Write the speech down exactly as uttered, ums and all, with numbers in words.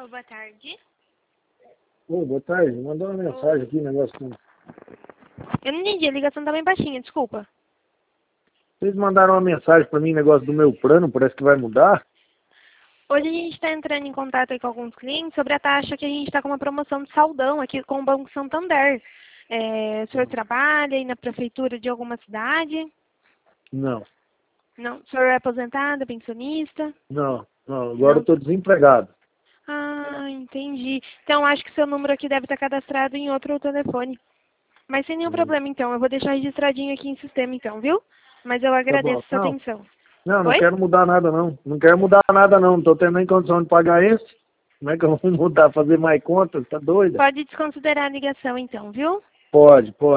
Alô, boa tarde. Ô, boa tarde. Mandou uma mensagem aqui, negócio com... Eu não entendi, a ligação tá bem baixinha, desculpa. Vocês mandaram uma mensagem pra mim, negócio do meu plano, parece que vai mudar. Hoje a gente está entrando em contato aí com alguns clientes sobre a taxa que a gente está com uma promoção de saldão aqui com o Banco Santander. É, o senhor trabalha aí na prefeitura de alguma cidade? Não, Não. O senhor é aposentado, pensionista? não, não. Agora Não. eu tô desempregado. Ah, entendi. Então acho que seu número aqui deve estar cadastrado em outro telefone. Mas sem nenhum Hum. problema então, eu vou deixar registradinho aqui em sistema então, viu? Mas eu Tá bom. agradeço a sua Não, atenção. não, não Oi? quero mudar nada, não. Não quero mudar nada, não. Não tô tendo nem condição de pagar esse. Como é que eu vou mudar, fazer mais contas? Tá doida? Pode desconsiderar a ligação então, viu? Pode, pode.